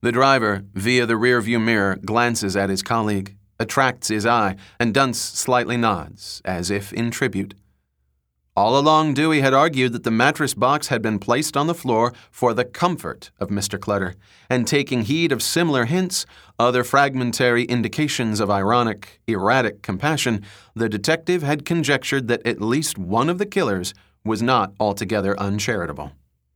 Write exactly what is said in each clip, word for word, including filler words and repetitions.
The driver, via the rearview mirror, glances at his colleague, attracts his eye, and Dunce slightly nods, as if in tribute. All along, Dewey had argued that the mattress box had been placed on the floor for the comfort of Mister Clutter, and taking heed of similar hints, other fragmentary indications of ironic, erratic compassion, the detective had conjectured that at least one of the killers was not altogether uncharitable.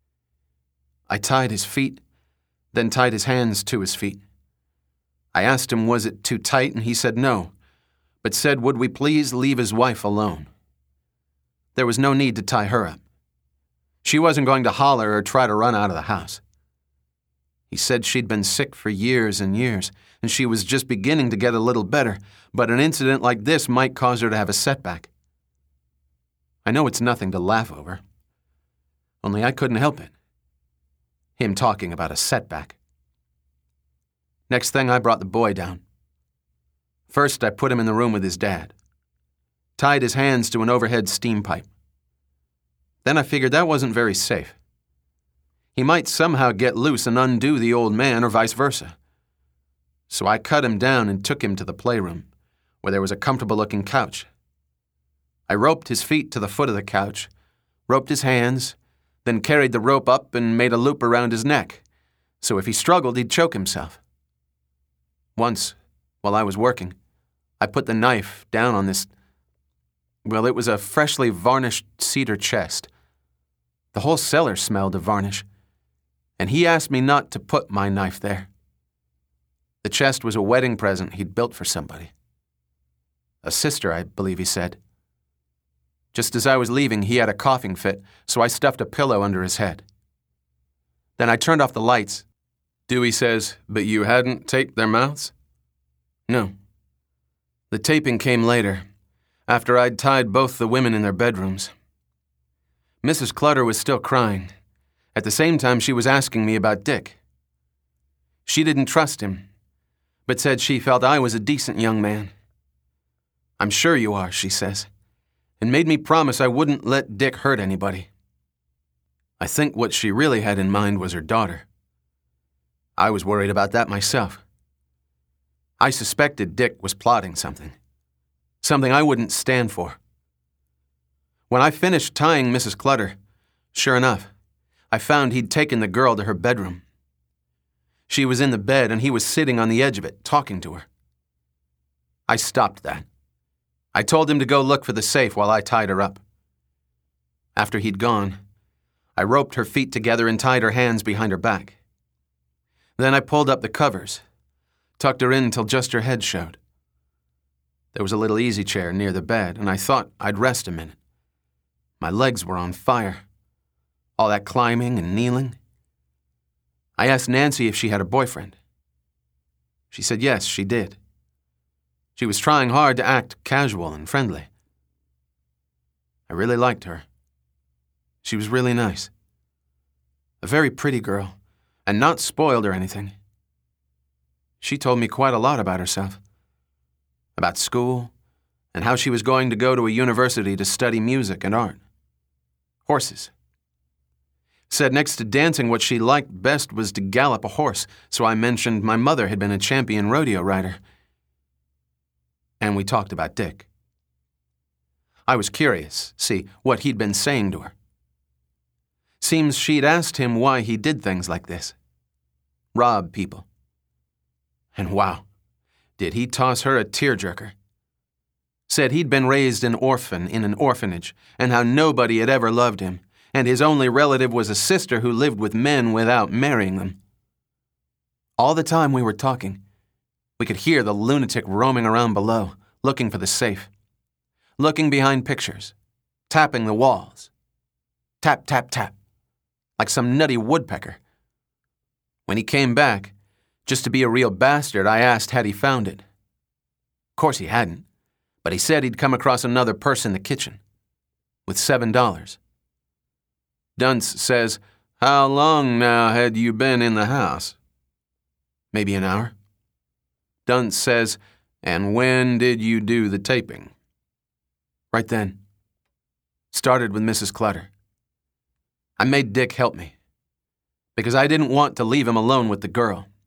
I tied his feet, then tied his hands to his feet. I asked him was it too tight, and he said no, but said would we please leave his wife alone. There was no need to tie her up. She wasn't going to holler or try to run out of the house. He said she'd been sick for years and years, and she was just beginning to get a little better, but an incident like this might cause her to have a setback. I know it's nothing to laugh over, only I couldn't help it. Him talking about a setback. Next thing, I brought the boy down. First, I put him in the room with his dad. Tied his hands to an overhead steam pipe. Then I figured that wasn't very safe. He might somehow get loose and undo the old man or vice versa. So I cut him down and took him to the playroom, where there was a comfortable-looking couch. I roped his feet to the foot of the couch, roped his hands, then carried the rope up and made a loop around his neck, so if he struggled, he'd choke himself. Once, while I was working, I put the knife down on this. Well, it was a freshly varnished cedar chest. The whole cellar smelled of varnish, and he asked me not to put my knife there. The chest was a wedding present he'd built for somebody. A sister, I believe he said. Just as I was leaving, he had a coughing fit, so I stuffed a pillow under his head. Then I turned off the lights. Dewey says, "But you hadn't taped their mouths?" No. The taping came later, after I'd tied both the women in their bedrooms. Missus Clutter was still crying. At the same time, she was asking me about Dick. She didn't trust him, but said she felt I was a decent young man. "I'm sure you are," she says, and made me promise I wouldn't let Dick hurt anybody. I think what she really had in mind was her daughter. I was worried about that myself. I suspected Dick was plotting something. Something I wouldn't stand for. When I finished tying Missus Clutter, sure enough, I found he'd taken the girl to her bedroom. She was in the bed and he was sitting on the edge of it, talking to her. I stopped that. I told him to go look for the safe while I tied her up. After he'd gone, I roped her feet together and tied her hands behind her back. Then I pulled up the covers, tucked her in until just her head showed. There was a little easy chair near the bed, and I thought I'd rest a minute. My legs were on fire. All that climbing and kneeling. I asked Nancy if she had a boyfriend. She said yes, she did. She was trying hard to act casual and friendly. I really liked her. She was really nice. A very pretty girl, and not spoiled or anything. She told me quite a lot about herself. About school, and how she was going to go to a university to study music and art. Horses. Said next to dancing what she liked best was to gallop a horse, so I mentioned my mother had been a champion rodeo rider. And we talked about Dick. I was curious, see, what he'd been saying to her. Seems she'd asked him why he did things like this. Rob people. And wow, did he toss her a tearjerker. Said he'd been raised an orphan in an orphanage, and how nobody had ever loved him, and his only relative was a sister who lived with men without marrying them. All the time we were talking, we could hear the lunatic roaming around below, looking for the safe. Looking behind pictures, tapping the walls. Tap, tap, tap, like some nutty woodpecker. When he came back, just to be a real bastard, I asked had he found it. Of course he hadn't, but he said he'd come across another purse in the kitchen, with seven dollars. Dunce says, "How long now had you been in the house?" "Maybe an hour." Dunce says, "And when did you do the taping?" "Right then. Started with Missus Clutter. I made Dick help me, because I didn't want to leave him alone with the girl.